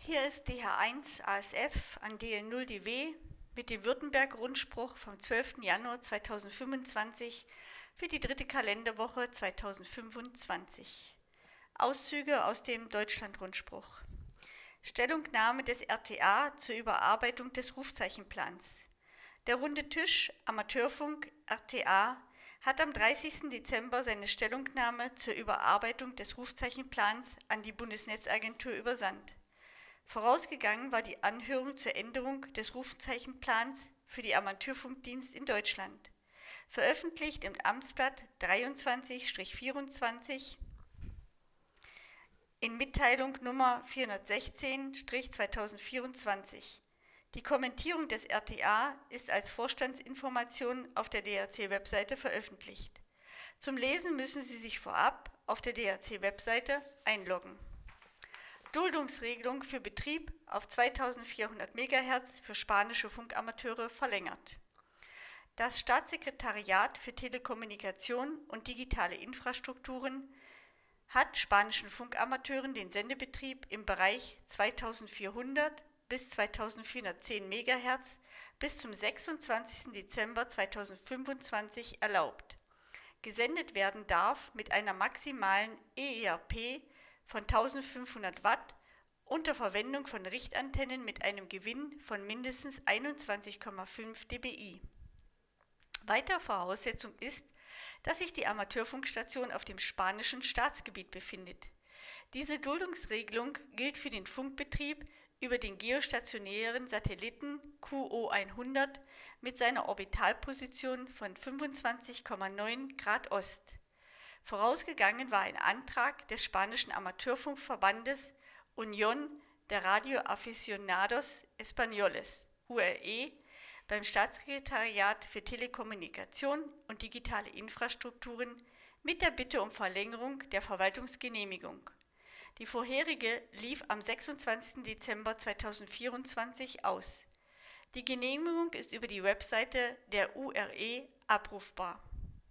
Hier ist DH1 ASF an DL0DW mit dem Württemberg-Rundspruch vom 12. Januar 2025 für die dritte Kalenderwoche 2025. Auszüge aus dem Deutschland-Rundspruch. Stellungnahme des RTA zur Überarbeitung des Rufzeichenplans. Der Runde Tisch Amateurfunk RTA hat am 30. Dezember seine Stellungnahme zur Überarbeitung des Rufzeichenplans an die Bundesnetzagentur übersandt. Vorausgegangen war die Anhörung zur Änderung des Rufzeichenplans für die Amateurfunkdienst in Deutschland, veröffentlicht im Amtsblatt 23/24 in Mitteilung Nummer 416/2024. Die Kommentierung des RTA ist als Vorstandsinformation auf der DRC-Webseite veröffentlicht. Zum Lesen müssen Sie sich vorab auf der DRC-Webseite einloggen. Duldungsregelung für Betrieb auf 2400 MHz für spanische Funkamateure verlängert. Das Staatssekretariat für Telekommunikation und digitale Infrastrukturen hat spanischen Funkamateuren den Sendebetrieb im Bereich 2400 bis 2410 MHz bis zum 26. Dezember 2025 erlaubt. Gesendet werden darf mit einer maximalen EERP von 1500 Watt unter Verwendung von Richtantennen mit einem Gewinn von mindestens 21,5 dBi. Weitere Voraussetzung ist, dass sich die Amateurfunkstation auf dem spanischen Staatsgebiet befindet. Diese Duldungsregelung gilt für den Funkbetrieb über den geostationären Satelliten QO100 mit seiner Orbitalposition von 25,9 Grad Ost. Vorausgegangen war ein Antrag des spanischen Amateurfunkverbandes Unión de Radioaficionados Españoles, URE, beim Staatssekretariat für Telekommunikation und digitale Infrastrukturen mit der Bitte um Verlängerung der Verwaltungsgenehmigung. Die vorherige lief am 26. Dezember 2024 aus. Die Genehmigung ist über die Webseite der URE abrufbar.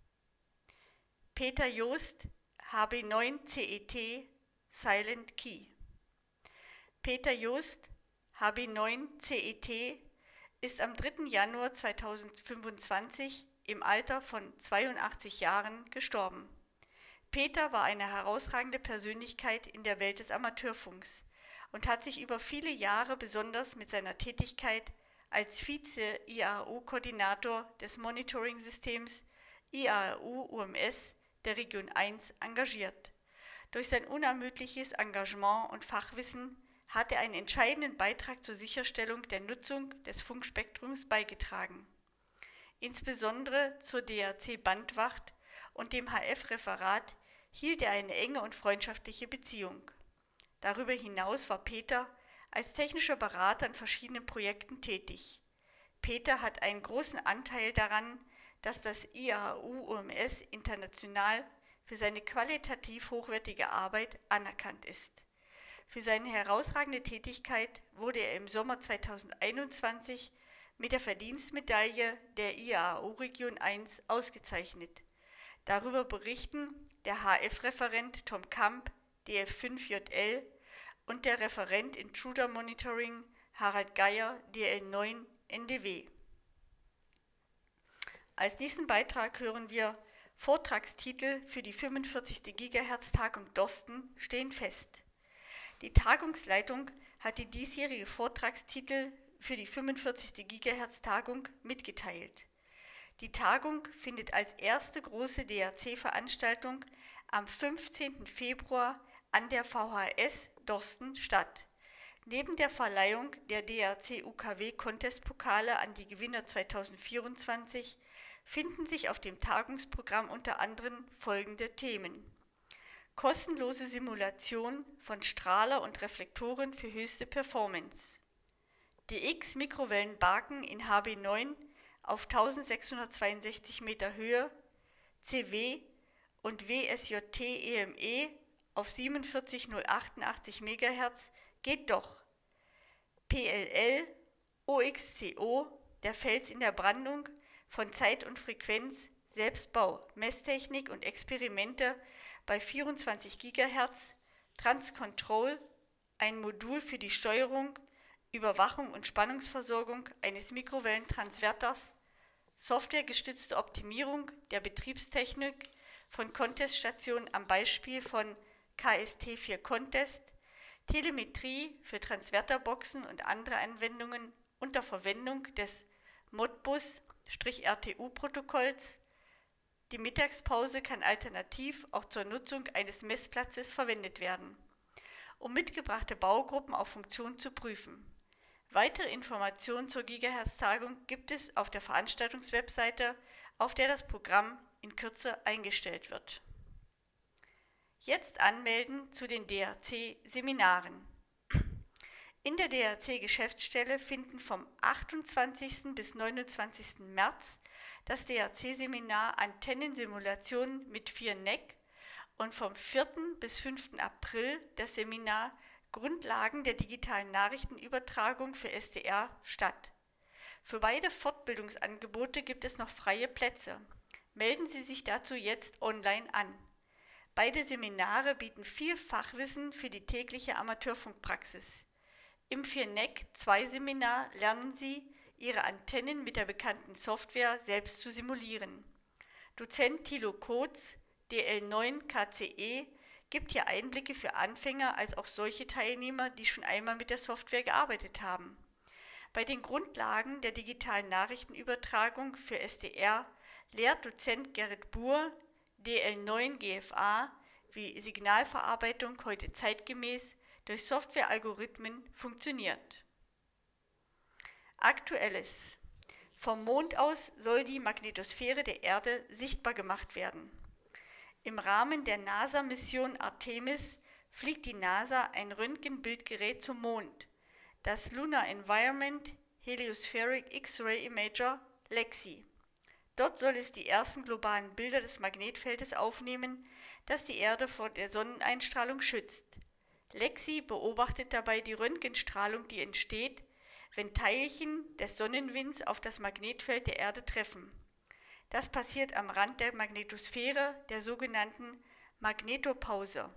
Peter Joost, HB9CET, Silent Key. Peter Joost, HB9CET, ist am 3. Januar 2025 im Alter von 82 Jahren gestorben. Peter war eine herausragende Persönlichkeit in der Welt des Amateurfunks und hat sich über viele Jahre besonders mit seiner Tätigkeit als Vize-IAU-Koordinator des Monitoring-Systems IAU-UMS der Region 1 engagiert. Durch sein unermüdliches Engagement und Fachwissen hat er einen entscheidenden Beitrag zur Sicherstellung der Nutzung des Funkspektrums beigetragen. Insbesondere zur DRC-Bandwacht und dem HF-Referat hielt er eine enge und freundschaftliche Beziehung. Darüber hinaus war Peter als technischer Berater in verschiedenen Projekten tätig. Peter hat einen großen Anteil daran, dass das IAU-UMS international für seine qualitativ hochwertige Arbeit anerkannt ist. Für seine herausragende Tätigkeit wurde er im Sommer 2021 mit der Verdienstmedaille der IAU-Region 1 ausgezeichnet. Darüber berichten der HF-Referent Tom Kamp, DF5JL, und der Referent Intruder Monitoring Harald Geier, DL9 NDW. Als nächsten Beitrag hören wir Vortragstitel für die 45. GHz-Tagung Dorsten stehen fest. Die Tagungsleitung hat die diesjährige Vortragstitel für die 45. GHz-Tagung mitgeteilt. Die Tagung findet als erste große DRC-Veranstaltung am 15. Februar an der VHS Dorsten statt. Neben der Verleihung der DRC-UKW-Contest-Pokale an die Gewinner 2024 finden sich auf dem Tagungsprogramm unter anderem folgende Themen: kostenlose Simulation von Strahler und Reflektoren für höchste Performance, DX-Mikrowellenbarken in HB9 auf 1662 Meter Höhe, CW und WSJT-EME auf 47088 MHz geht doch, PLL, OXCO, der Fels in der Brandung, von Zeit und Frequenz, Selbstbau, Messtechnik und Experimente bei 24 GHz, Transcontrol, ein Modul für die Steuerung, Überwachung und Spannungsversorgung eines Mikrowellentransverters, softwaregestützte Optimierung der Betriebstechnik von Conteststationen am Beispiel von KST4 Contest, Telemetrie für Transverterboxen und andere Anwendungen unter Verwendung des Modbus-RTU-Protokolls. Die Mittagspause kann alternativ auch zur Nutzung eines Messplatzes verwendet werden, um mitgebrachte Baugruppen auf Funktion zu prüfen. Weitere Informationen zur Gigahertz-Tagung gibt es auf der Veranstaltungswebseite, auf der das Programm in Kürze eingestellt wird. Jetzt anmelden zu den DRC-Seminaren. In der DRC-Geschäftsstelle finden vom 28. bis 29. März das DRC-Seminar Antennensimulation mit 4 NEC und vom 4. bis 5. April das Seminar Grundlagen der digitalen Nachrichtenübertragung für SDR statt. Für beide Fortbildungsangebote gibt es noch freie Plätze. Melden Sie sich dazu jetzt online an. Beide Seminare bieten viel Fachwissen für die tägliche Amateurfunkpraxis. Im 4NEC-2-Seminar lernen Sie, Ihre Antennen mit der bekannten Software selbst zu simulieren. Dozent Thilo Kotz, DL9 KCE, gibt hier Einblicke für Anfänger als auch solche Teilnehmer, die schon einmal mit der Software gearbeitet haben. Bei den Grundlagen der digitalen Nachrichtenübertragung für SDR lehrt Dozent Gerrit Buhr, DL9 GFA, wie Signalverarbeitung heute zeitgemäß durch Softwarealgorithmen funktioniert. Aktuelles: Vom Mond aus soll die Magnetosphäre der Erde sichtbar gemacht werden. Im Rahmen der NASA-Mission Artemis fliegt die NASA ein Röntgenbildgerät zum Mond, das Lunar Environment Heliospheric X-Ray Imager LEXI. Dort soll es die ersten globalen Bilder des Magnetfeldes aufnehmen, das die Erde vor der Sonneneinstrahlung schützt. LEXI beobachtet dabei die Röntgenstrahlung, die entsteht, wenn Teilchen des Sonnenwinds auf das Magnetfeld der Erde treffen. Das passiert am Rand der Magnetosphäre, der sogenannten Magnetopause.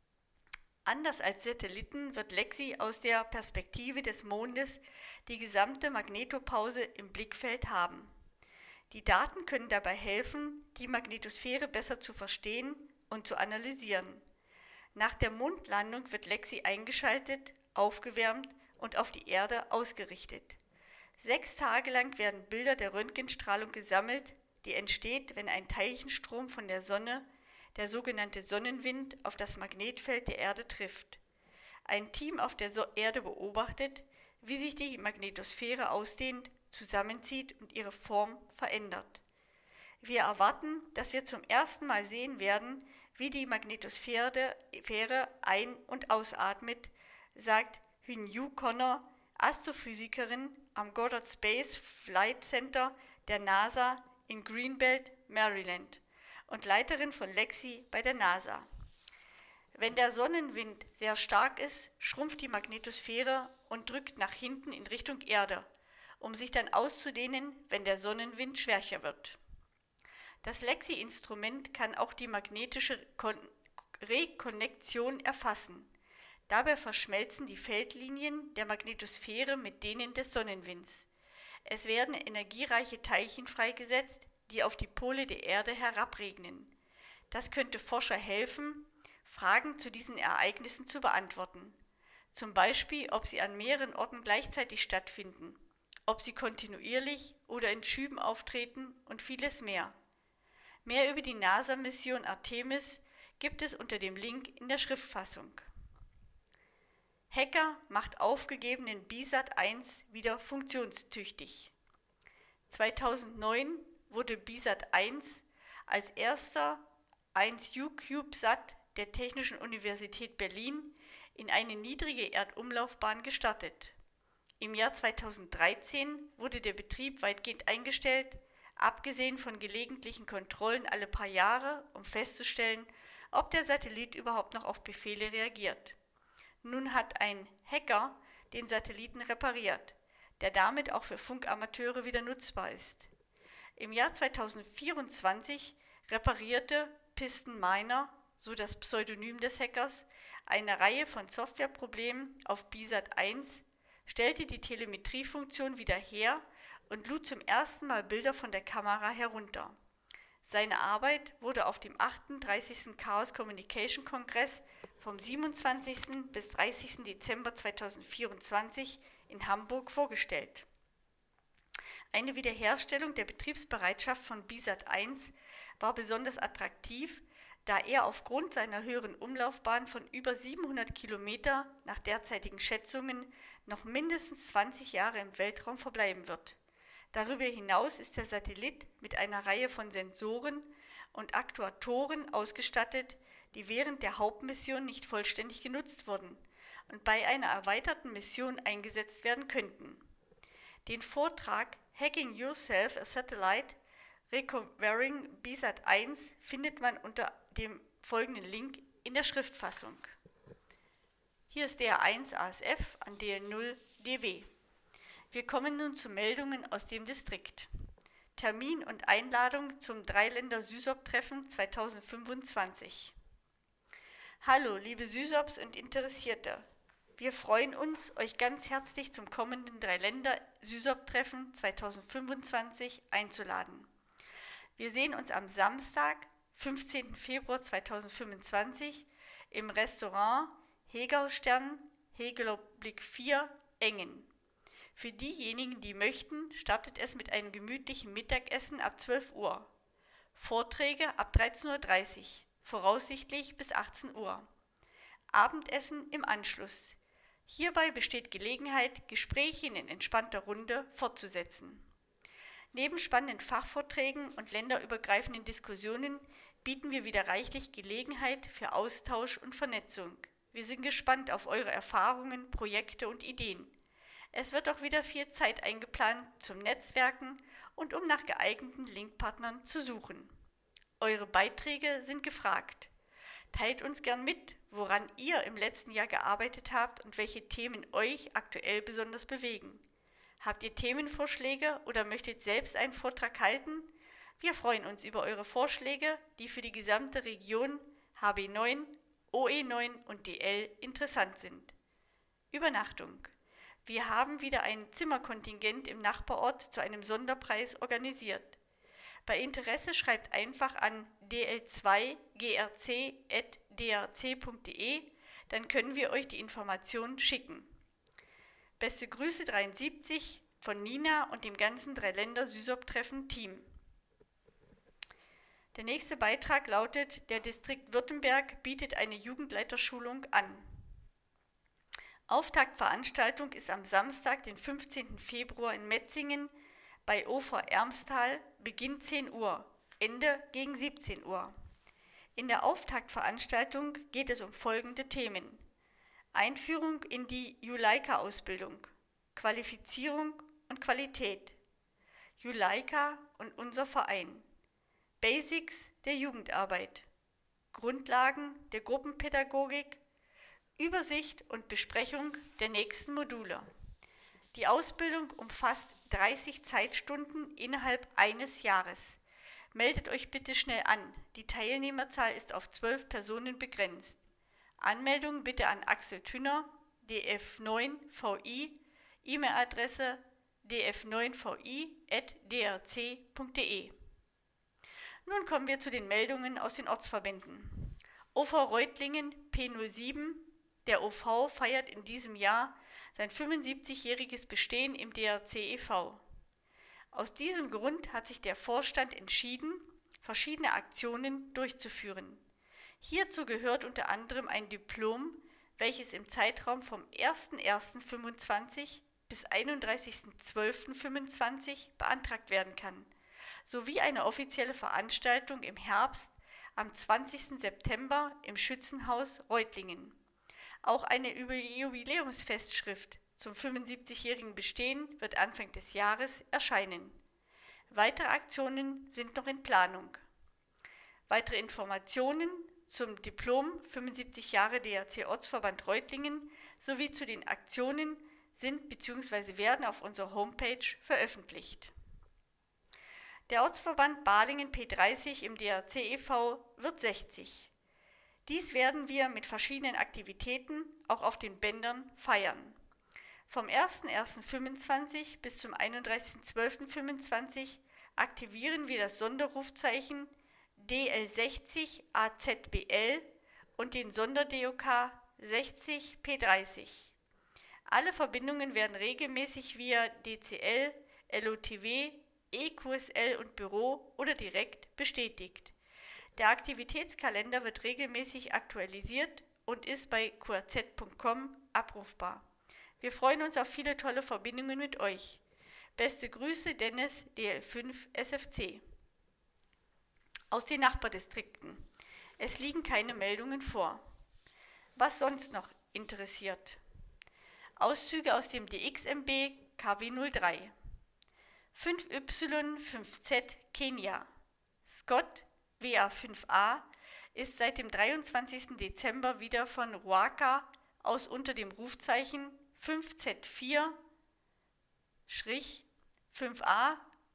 Anders als Satelliten wird LEXI aus der Perspektive des Mondes die gesamte Magnetopause im Blickfeld haben. Die Daten können dabei helfen, die Magnetosphäre besser zu verstehen und zu analysieren. Nach der Mondlandung wird LEXI eingeschaltet, aufgewärmt und auf die Erde ausgerichtet. 6 Tage lang werden Bilder der Röntgenstrahlung gesammelt, die entsteht, wenn ein Teilchenstrom von der Sonne, der sogenannte Sonnenwind, auf das Magnetfeld der Erde trifft. Ein Team auf der Erde beobachtet, wie sich die Magnetosphäre ausdehnt, zusammenzieht und ihre Form verändert. Wir erwarten, dass wir zum ersten Mal sehen werden, wie die Magnetosphäre ein- und ausatmet, sagt Hyun-Yu Connor, Astrophysikerin am Goddard Space Flight Center der NASA in Greenbelt, Maryland und Leiterin von LEXI bei der NASA. Wenn der Sonnenwind sehr stark ist, schrumpft die Magnetosphäre und drückt nach hinten in Richtung Erde, um sich dann auszudehnen, wenn der Sonnenwind schwächer wird. Das LEXI-Instrument kann auch die magnetische Rekonnektion erfassen. Dabei verschmelzen die Feldlinien der Magnetosphäre mit denen des Sonnenwinds. Es werden energiereiche Teilchen freigesetzt, die auf die Pole der Erde herabregnen. Das könnte Forscher helfen, Fragen zu diesen Ereignissen zu beantworten. Zum Beispiel, ob sie an mehreren Orten gleichzeitig stattfinden, ob sie kontinuierlich oder in Schüben auftreten und vieles mehr. Mehr über die NASA-Mission Artemis gibt es unter dem Link in der Schriftfassung. Hacker macht aufgegebenen BSAT-1 wieder funktionstüchtig. 2009 wurde BSAT-1 als erster 1U-CubeSat der Technischen Universität Berlin in eine niedrige Erdumlaufbahn gestartet. Im Jahr 2013 wurde der Betrieb weitgehend eingestellt, abgesehen von gelegentlichen Kontrollen alle paar Jahre, um festzustellen, ob der Satellit überhaupt noch auf Befehle reagiert. Nun hat ein Hacker den Satelliten repariert, der damit auch für Funkamateure wieder nutzbar ist. Im Jahr 2024 reparierte Piston Miner so das Pseudonym des Hackers, eine Reihe von Softwareproblemen auf BSAT 1, stellte die Telemetriefunktion wieder her und lud zum ersten Mal Bilder von der Kamera herunter. Seine Arbeit wurde auf dem 38. Chaos Communication Kongress vom 27. bis 30. Dezember 2024 in Hamburg vorgestellt. Eine Wiederherstellung der Betriebsbereitschaft von BSAT 1 war besonders attraktiv, da er aufgrund seiner höheren Umlaufbahn von über 700 Kilometer nach derzeitigen Schätzungen noch mindestens 20 Jahre im Weltraum verbleiben wird. Darüber hinaus ist der Satellit mit einer Reihe von Sensoren und Aktuatoren ausgestattet, die während der Hauptmission nicht vollständig genutzt wurden und bei einer erweiterten Mission eingesetzt werden könnten. Den Vortrag Hacking Yourself a Satellite Recovering BSAT 1 findet man unter dem folgenden Link in der Schriftfassung. Hier ist DR1 ASF an DL0 DW. Wir kommen nun zu Meldungen aus dem Distrikt. Termin und Einladung zum Dreiländer SYSOP-Treffen 2025. Hallo, liebe SYSOPs und Interessierte. Wir freuen uns, euch ganz herzlich zum kommenden Dreiländer SYSOP-Treffen 2025 einzuladen. Wir sehen uns am Samstag, 15. Februar 2025 im Restaurant Hegau-Stern, Hegeler Blick 4, Engen. Für diejenigen, die möchten, startet es mit einem gemütlichen Mittagessen ab 12 Uhr. Vorträge ab 13.30 Uhr, voraussichtlich bis 18 Uhr. Abendessen im Anschluss. Hierbei besteht Gelegenheit, Gespräche in entspannter Runde fortzusetzen. Neben spannenden Fachvorträgen und länderübergreifenden Diskussionen bieten wir wieder reichlich Gelegenheit für Austausch und Vernetzung. Wir sind gespannt auf eure Erfahrungen, Projekte und Ideen. Es wird auch wieder viel Zeit eingeplant zum Netzwerken und um nach geeigneten Linkpartnern zu suchen. Eure Beiträge sind gefragt. Teilt uns gern mit, woran ihr im letzten Jahr gearbeitet habt und welche Themen euch aktuell besonders bewegen. Habt ihr Themenvorschläge oder möchtet selbst einen Vortrag halten? Wir freuen uns über eure Vorschläge, die für die gesamte Region HB9, OE9 und DL interessant sind. Übernachtung. Wir haben wieder ein Zimmerkontingent im Nachbarort zu einem Sonderpreis organisiert. Bei Interesse schreibt einfach an dl2grc@drc.de, dann können wir euch die Informationen schicken. Beste Grüße 73 von Nina und dem ganzen Dreiländer SYSOP-Treffen-Team. Der nächste Beitrag lautet: Der Distrikt Württemberg bietet eine Jugendleiterschulung an. Auftaktveranstaltung ist am Samstag, den 15. Februar in Metzingen bei OV Ermstal, Beginn 10 Uhr, Ende gegen 17 Uhr. In der Auftaktveranstaltung geht es um folgende Themen: Einführung in die Juleika-Ausbildung, Qualifizierung und Qualität, Juleika und unser Verein, Basics der Jugendarbeit, Grundlagen der Gruppenpädagogik, Übersicht und Besprechung der nächsten Module. Die Ausbildung umfasst 30 Zeitstunden innerhalb eines Jahres. Meldet euch bitte schnell an. Die Teilnehmerzahl ist auf 12 Personen begrenzt. Anmeldung bitte an Axel Thünner, df9vi, E-Mail-Adresse df9vi@drc.de. Nun kommen wir zu den Meldungen aus den Ortsverbänden. OV Reutlingen P07. Der OV feiert in diesem Jahr sein 75-jähriges Bestehen im DRC e.V. Aus diesem Grund hat sich der Vorstand entschieden, verschiedene Aktionen durchzuführen. Hierzu gehört unter anderem ein Diplom, welches im Zeitraum vom 01.01.25 bis 31.12.25 beantragt werden kann, sowie eine offizielle Veranstaltung im Herbst am 20. September im Schützenhaus Reutlingen. Auch eine Jubiläumsfestschrift zum 75-jährigen Bestehen wird Anfang des Jahres erscheinen. Weitere Aktionen sind noch in Planung. Weitere Informationen zum Diplom 75 Jahre DRC Ortsverband Reutlingen sowie zu den Aktionen sind bzw. werden auf unserer Homepage veröffentlicht. Der Ortsverband Balingen P30 im DRC e.V. wird 60. Dies werden wir mit verschiedenen Aktivitäten auch auf den Bändern feiern. Vom 01.01.25 bis zum 31.12.25 aktivieren wir das Sonderrufzeichen DL60 AZBL und den Sonder-DOK 60 P30. Alle Verbindungen werden regelmäßig via DCL, LOTW, EQSL und Büro oder direkt bestätigt. Der Aktivitätskalender wird regelmäßig aktualisiert und ist bei qrz.com abrufbar. Wir freuen uns auf viele tolle Verbindungen mit euch. Beste Grüße, Dennis, DL5 SFC. Aus den Nachbardistrikten. Es liegen keine Meldungen vor. Was sonst noch interessiert? Auszüge aus dem DXMB KW03. 5Y 5Z Kenia. Scott WA5A ist seit dem 23. Dezember wieder von Ruaka aus unter dem Rufzeichen 5Z4-5A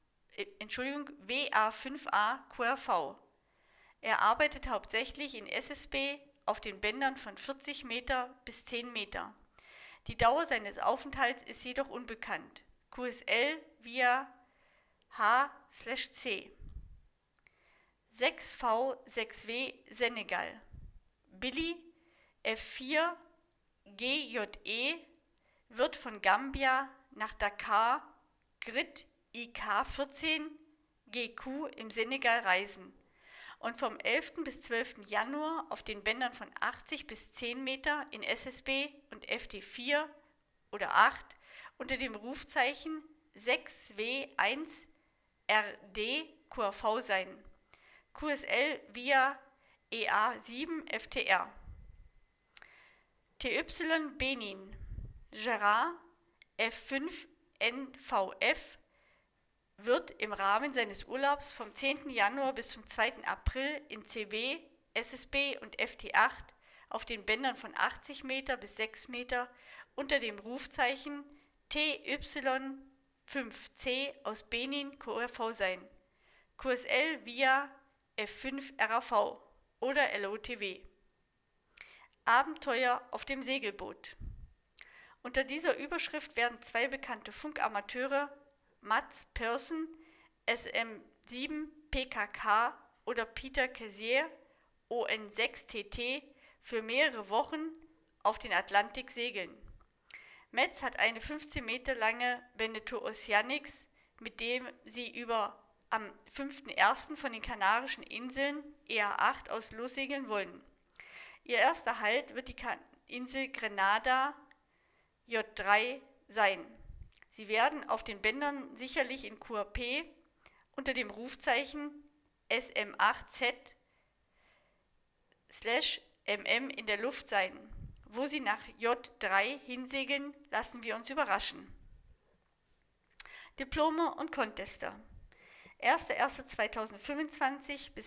WA5A QRV. Er arbeitet hauptsächlich in SSB auf den Bändern von 40 Meter bis 10 Meter. Die Dauer seines Aufenthalts ist jedoch unbekannt. QSL via H/C. 6V6W Senegal. Billy F4 GJE wird von Gambia nach Dakar Grid IK14 GQ im Senegal reisen und vom 11. bis 12. Januar auf den Bändern von 80 bis 10 Meter in SSB und FD4 oder 8 unter dem Rufzeichen 6W1RD QRV sein. QSL via EA7 FTR. TY Benin. Gerard F5 NVF wird im Rahmen seines Urlaubs vom 10. Januar bis zum 2. April in CB, SSB und FT8 auf den Bändern von 80 Meter bis 6 Meter unter dem Rufzeichen TY5C aus Benin QRV sein. QSL via F5 RAV oder LOTW. Abenteuer auf dem Segelboot. Unter dieser Überschrift werden zwei bekannte Funkamateure, Mats Persson, SM7 PKK oder Peter Kessier, ON6TT, für mehrere Wochen auf den Atlantik segeln. Mats hat eine 15 Meter lange Veneto Oceanics, mit dem sie am 5.1. von den Kanarischen Inseln EA8 aus lossegeln wollen. Ihr erster Halt wird die Insel Grenada J3 sein. Sie werden auf den Bändern sicherlich in QRP unter dem Rufzeichen SM8Z/MM in der Luft sein. Wo sie nach J3 hinsegeln, lassen wir uns überraschen. Diplome und Contester. 1.1.2025 bis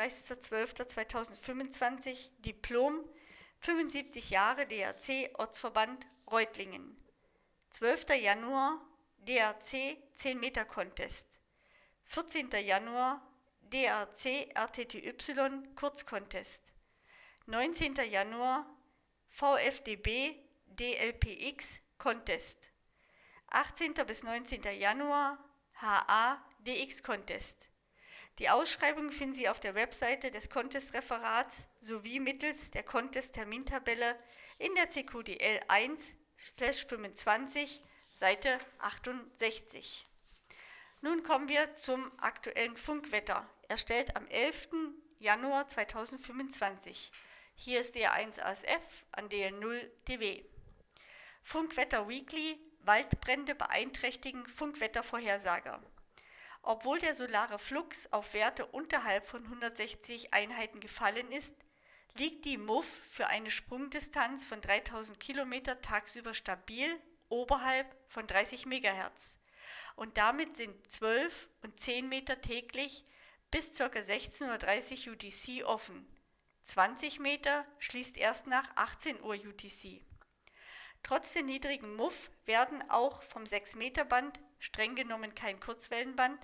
31.12.2025 Diplom 75 Jahre DRC Ortsverband Reutlingen. 12. Januar DRC 10 Meter Contest. 14. Januar DRC RTTY Kurzcontest. 19. Januar VfDB DLPX Contest. 18. bis 19. Januar HA DX Contest. Die Ausschreibung finden Sie auf der Webseite des Contest-Referats sowie mittels der Contest-Termintabelle in der CQDL 1/25, Seite 68. Nun kommen wir zum aktuellen Funkwetter, erstellt am 11. Januar 2025. Hier ist DR1 ASF an DL0 DW. Funkwetter Weekly, Waldbrände beeinträchtigen Funkwettervorhersager. Obwohl der solare Flux auf Werte unterhalb von 160 Einheiten gefallen ist, liegt die MUF für eine Sprungdistanz von 3000 km tagsüber stabil oberhalb von 30 MHz und damit sind 12 und 10 Meter täglich bis ca. 16:30 Uhr UTC offen. 20 Meter schließt erst nach 18 Uhr UTC. Trotz der niedrigen MUF werden auch vom 6-Meter-Band, streng genommen kein Kurzwellenband,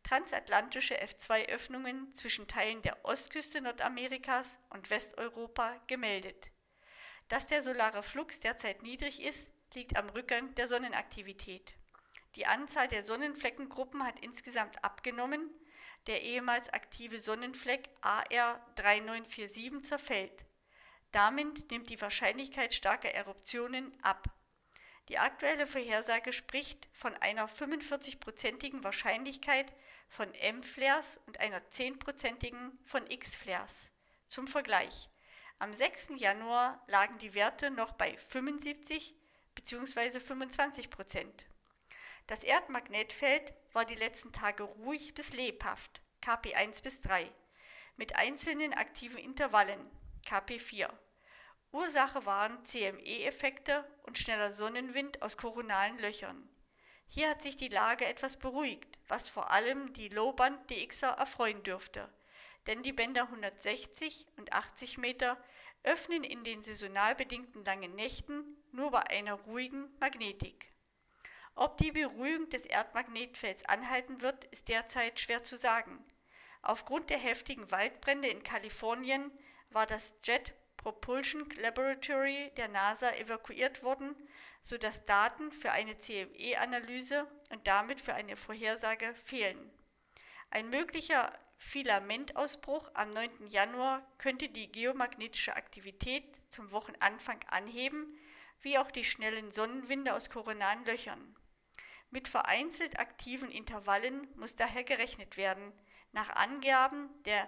transatlantische F2-Öffnungen zwischen Teilen der Ostküste Nordamerikas und Westeuropa gemeldet. Dass der solare Flux derzeit niedrig ist, liegt am Rückgang der Sonnenaktivität. Die Anzahl der Sonnenfleckengruppen hat insgesamt abgenommen, der ehemals aktive Sonnenfleck AR 3947 zerfällt. Damit nimmt die Wahrscheinlichkeit starker Eruptionen ab. Die aktuelle Vorhersage spricht von einer 45-prozentigen Wahrscheinlichkeit von M-Flares und einer 10-prozentigen von X-Flares. Zum Vergleich: Am 6. Januar lagen die Werte noch bei 75 bzw. 25%. Das Erdmagnetfeld war die letzten Tage ruhig bis lebhaft, KP 1 bis 3, mit einzelnen aktiven Intervallen, KP 4. Ursache waren CME-Effekte und schneller Sonnenwind aus koronalen Löchern. Hier hat sich die Lage etwas beruhigt, was vor allem die Low-Band-DXer erfreuen dürfte, denn die Bänder 160 und 80 Meter öffnen in den saisonal bedingten langen Nächten nur bei einer ruhigen Magnetik. Ob die Beruhigung des Erdmagnetfelds anhalten wird, ist derzeit schwer zu sagen. Aufgrund der heftigen Waldbrände in Kalifornien war das Jet Propulsion Laboratory der NASA evakuiert worden, sodass Daten für eine CME-Analyse und damit für eine Vorhersage fehlen. Ein möglicher Filamentausbruch am 9. Januar könnte die geomagnetische Aktivität zum Wochenanfang anheben, wie auch die schnellen Sonnenwinde aus koronalen Löchern. Mit vereinzelt aktiven Intervallen muss daher gerechnet werden. Nach Angaben der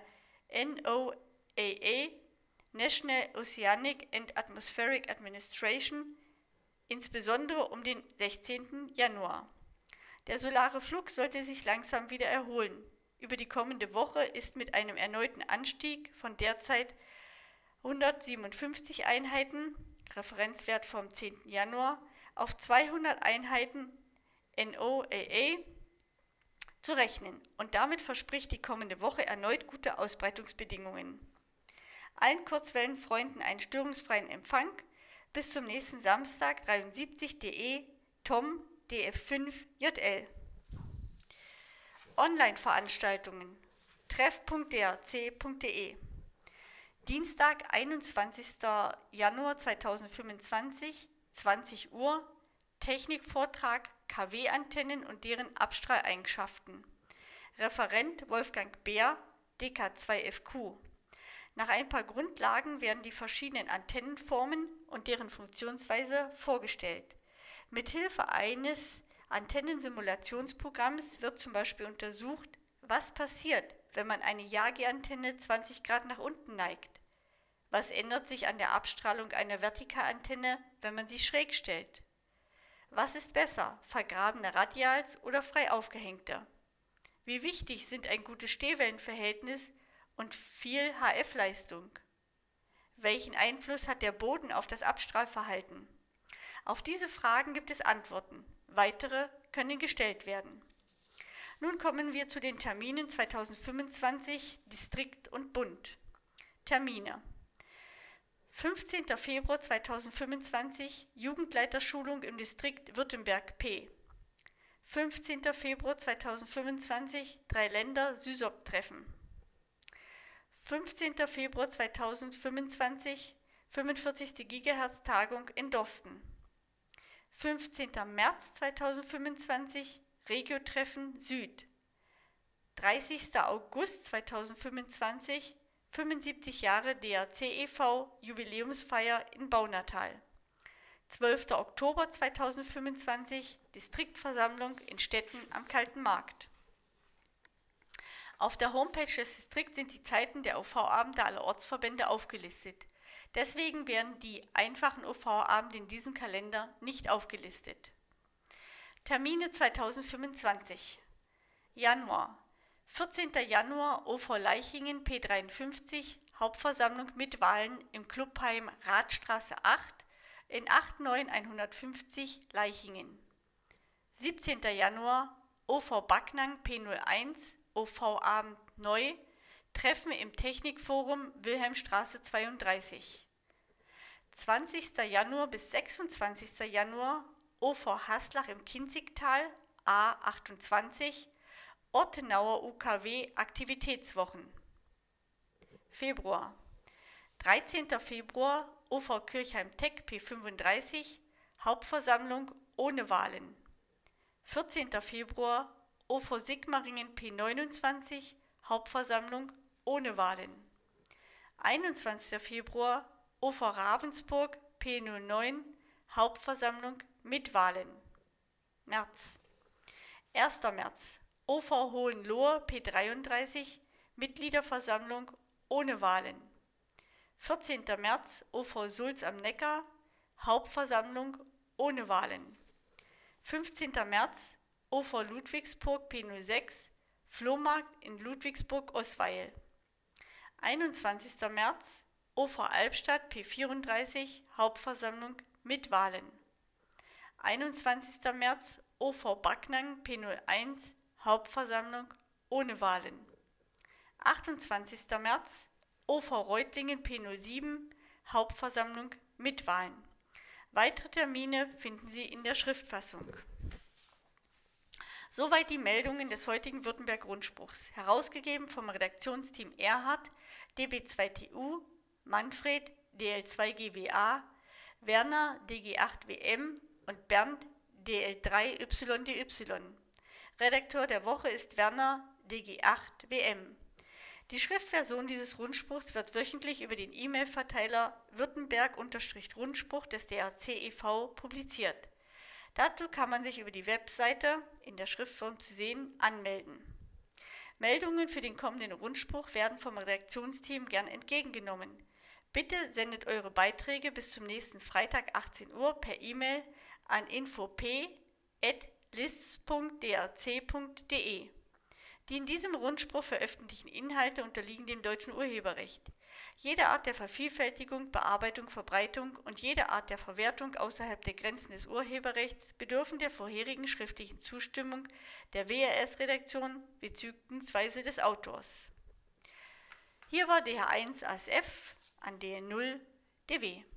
NOAA, National Oceanic and Atmospheric Administration, insbesondere um den 16. Januar. Der solare Flux sollte sich langsam wieder erholen. Über die kommende Woche ist mit einem erneuten Anstieg von derzeit 157 Einheiten, Referenzwert vom 10. Januar, auf 200 Einheiten NOAA zu rechnen, und damit verspricht die kommende Woche erneut gute Ausbreitungsbedingungen. Allen Kurzwellenfreunden einen störungsfreien Empfang. Bis zum nächsten Samstag 73.de Tom DF5JL. Online-Veranstaltungen treff.drc.de. Dienstag, 21. Januar 2025, 20 Uhr, Technikvortrag KW-Antennen und deren Abstrahleigenschaften. Referent Wolfgang Beer, DK2FQ. Nach ein paar Grundlagen werden die verschiedenen Antennenformen und deren Funktionsweise vorgestellt. Mithilfe eines Antennensimulationsprogramms wird zum Beispiel untersucht, was passiert, wenn man eine Yagi-Antenne 20 Grad nach unten neigt. Was ändert sich an der Abstrahlung einer Vertikalantenne, wenn man sie schräg stellt? Was ist besser, vergrabene Radials oder frei aufgehängte? Wie wichtig sind ein gutes Stehwellenverhältnis und viel HF-Leistung? Welchen Einfluss hat der Boden auf das Abstrahlverhalten? Auf diese Fragen gibt es Antworten. Weitere können gestellt werden. Nun kommen wir zu den Terminen 2025, Distrikt und Bund. Termine: 15. Februar 2025, Jugendleiterschulung im Distrikt Württemberg P. 15. Februar 2025, Drei-Länder-SYSOP-Treffen. 15. Februar 2025, 45. GHz-Tagung in Dorsten. 15. März 2025, Regio-Treffen Süd. 30. August 2025, 75 Jahre DRC e.V. Jubiläumsfeier in Baunatal. 12. Oktober 2025, Distriktversammlung in Stetten am Kalten Markt. Auf der Homepage des Distrikts sind die Zeiten der OV-Abende aller Ortsverbände aufgelistet. Deswegen werden die einfachen OV-Abende in diesem Kalender nicht aufgelistet. Termine 2025. Januar: 14. Januar OV Leichingen P53, Hauptversammlung mit Wahlen im Clubheim Radstraße 8 in 89150 Leichingen. 17. Januar OV Backnang P01, OV-Abend neu, Treffen im Technikforum Wilhelmstraße 32. 20. Januar bis 26. Januar OV Haslach im Kinzigtal A28, Ortenauer UKW Aktivitätswochen. Februar. 13. Februar OV Kirchheim-Teck P35 Hauptversammlung ohne Wahlen. 14. Februar OV Sigmaringen P29 Hauptversammlung ohne Wahlen. 21. Februar OV Ravensburg P09 Hauptversammlung mit Wahlen. März. 1. März OV Hohenlohe P33 Mitgliederversammlung ohne Wahlen. 14. März OV Sulz am Neckar Hauptversammlung ohne Wahlen. 15. März OV Ludwigsburg P06 Flohmarkt in Ludwigsburg-Osweil. 21. März OV Albstadt P34 Hauptversammlung mit Wahlen. 21. März OV Backnang P01 Hauptversammlung ohne Wahlen. 28. März OV Reutlingen P07 Hauptversammlung mit Wahlen. Weitere Termine finden Sie in der Schriftfassung. Soweit die Meldungen des heutigen Württemberg-Rundspruchs, herausgegeben vom Redaktionsteam Erhard, DB2TU, Manfred, DL2GWA, Werner, DG8WM und Bernd, DL3YDY. Redakteur der Woche ist Werner, DG8WM. Die Schriftversion dieses Rundspruchs wird wöchentlich über den E-Mail-Verteiler Württemberg-Rundspruch des DRC e.V. publiziert. Dazu kann man sich über die Webseite, in der Schriftform zu sehen, anmelden. Meldungen für den kommenden Rundspruch werden vom Redaktionsteam gern entgegengenommen. Bitte sendet eure Beiträge bis zum nächsten Freitag 18 Uhr per E-Mail an info.lists.drc.de. Die in diesem Rundspruch veröffentlichten Inhalte unterliegen dem deutschen Urheberrecht. Jede Art der Vervielfältigung, Bearbeitung, Verbreitung und jede Art der Verwertung außerhalb der Grenzen des Urheberrechts bedürfen der vorherigen schriftlichen Zustimmung der WRS-Redaktion bzw. des Autors. Hier war DR1 ASF an DL0 DW.